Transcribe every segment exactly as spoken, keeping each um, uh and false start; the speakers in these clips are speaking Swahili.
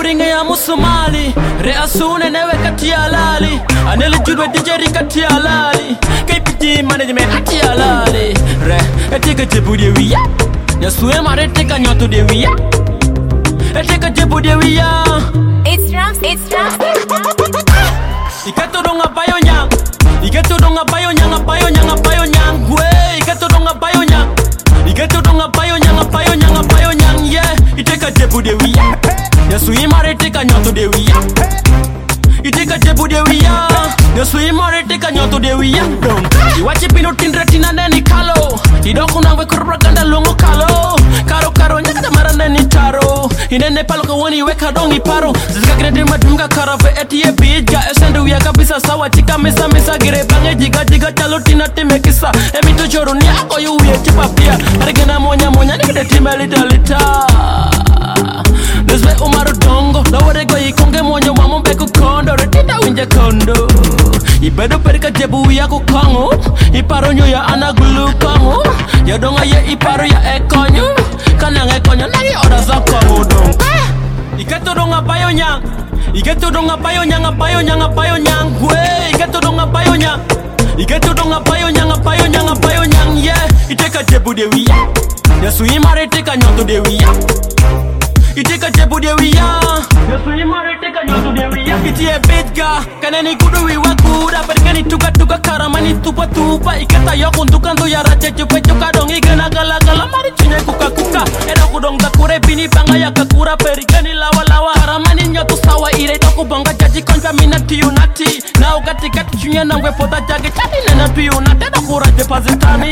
ringa ya musumali re asune newe katia lali anele judwe dijeri katia lali K P G management katia lali re etike jebu de wiya ya suwe mare teka nyoto de wiya etike jebu de wiya It's Rams, it's Rams. Iketo donga bayo nyang Iketo donga bayo nyang bayo nyang bayo nyang gwe Iketo donga bayo nyang Iketo donga bayo nyang bayo nyang bayo nyang yeah Iteka jebu de wiya ya suwe mare teka nyoto de wiya Iteka jebu de wiya ya suwe mare teka nyoto de wiya Iwache pino tindre tina neni kalo Idoku nangwe kurbraganda longo kalo Karo karo nyakata mara neni taro Inene palo ka wani weka dongi paro Zizika kine dima dunga karave etiye bija Esendu ya kabisa sawa chika misa misa Gire bange jiga jiga chalo tina time kisa Emito choro ni ako yu uye chipa pia Arigena monya monya nikide time lita lita Deswe umaru dongo Daware go ikonge monyo mamo beku kondo Retinda winje kondo Ibedo perika jebu ya kukongo Iparo nyo ya anagulu kongo Ya donga ye iparo ya ekonyo Kanang ekonyo nagi ora za kongo dong Iketo donga bayo nyang Iketo donga bayo nyang bayo nyang bayo nyang Gwe Iketo donga bayo nyang Iketo donga bayo nyang bayo nyang bayo nyang Yeah Iteka jebu de wiya Ya sui mare teka nyoto de wiya Iteka jebu de wiya Ya sui mare teka nyoto de wiya Itie bitga Kaneni kudu wiwa kuda Perkani tuka tuka karamani tupa tupa Iketa yoko ntukandu ya raja chupe chuka dong Igana gala gala mari chunye kuka kuka Edo kudong dakure bini banga ya kakura Perikani lawa lawa Karamani nyoto sawa ire toku banga jaji konja mina tiyu nati Na ugati kati chunye nangwe pota jage chati nena tiyu nati Edo kura jepazitani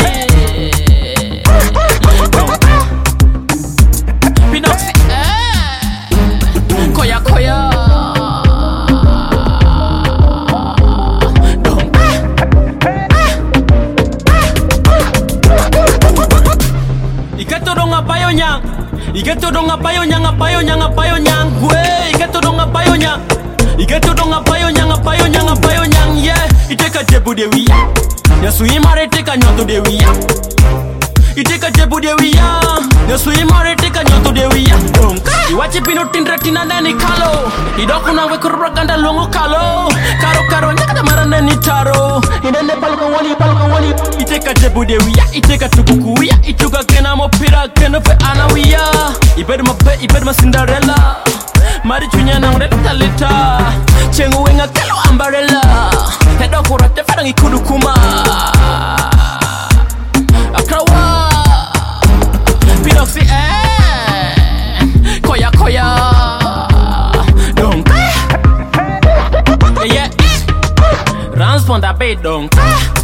Pinoxi eh Koya koya Iketo donga bayo nyang Iketo donga bayo nyang bayo nyang bayo nyang Gwe Iketo donga bayo nyang Iketo donga bayo nyang bayo nyang bayo nyang Yeah Iteka jebu de wiya Ya sui mare teka nyoto de wiya Iteka jebu de wiya Ya sui mare teka nyoto de wiya Iwache pino tindre tina neni kalo Idoku nangwe kurbraganda longo kalo Karo karo nyakata mara neni taro Inene palo ka wali palo ka wali Iteka jebu de wiya Iteka tubuku wiya Ituga kena mo pira kena fe ana wiya Ibedu ma pe ibedu ma Cinderella Mari chunya nang reta leta Chengu wenga kelo umbrella Hedo kurate fadang ikudu kuma Akrawa Pinoxi eh Koya koya Dong Yeah Rans pon da bed dong